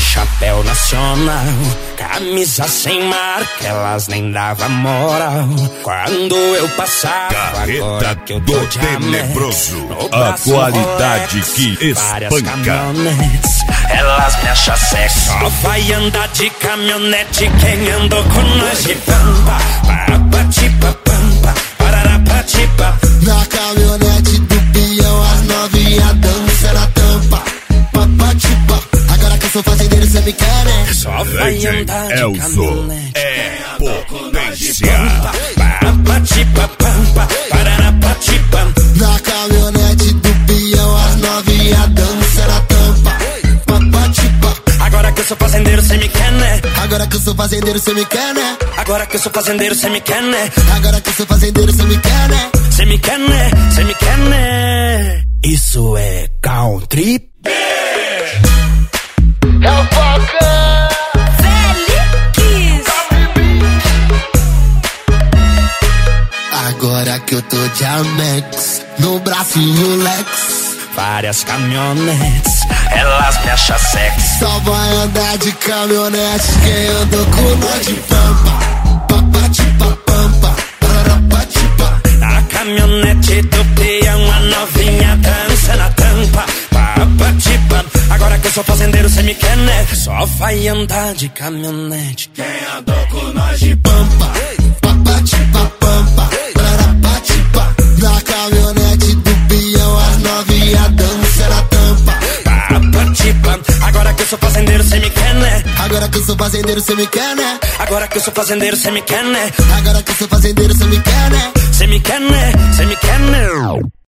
chapéu nacional, camisa sem marca, elas nem davam moral. Quando eu passava, Carreta que eu do tô de Tenebroso, no a braço qualidade Rolex, que várias espanca. caminhonetes, elas me acham sexy. Só vai andar de caminhonete quem andou com nós de pampa. Papatipapampa, pararapatipa. Na caminhonete do peão, as novinha dança na tampa. Papatipa, agora que eu sou fazendeiro, cê me quer, né? Só vai andar de Elzo caminhonete. é potência. Papatipapampa, pararapatipa. Na caminhonete do peão, as novinha dança na tampa. Papatipa, Agora que eu sou fazendeiro, cê me quer, né? agora que eu sou fazendeiro, cê me quer, né? Agora que eu sou fazendeiro, cê me quer, né? Agora que eu sou fazendeiro, cê me quer, né? Cê me quer, né? Cê me quer, né? Isso é country. É o Falcão! Agora que eu tô de Amex, no braço e o Lex. Várias caminhonetes, elas me acham sexy. Só vai andar de caminhonete quem andou com nós de pampa. Papatipapampa, pararapatipa. Na caminhonete do peão, a novinha dança na tampa. Papatipa. Agora que eu sou fazendeiro, cê me quer, né? Só vai andar de caminhonete quem andou com nós de Pampa, papatipapampa, pararapatipa. Na caminhonete do peão, as novinha dança na tampa. Papatipa. Agora que eu sou fazendeiro, cê me quer, né? Agora que eu sou fazendeiro, cê me quer, né? Agora que eu sou fazendeiro, cê me quer, né? Agora que eu sou fazendeiro, cê me quer, né? Cê me quer, né? Cê me quer, né?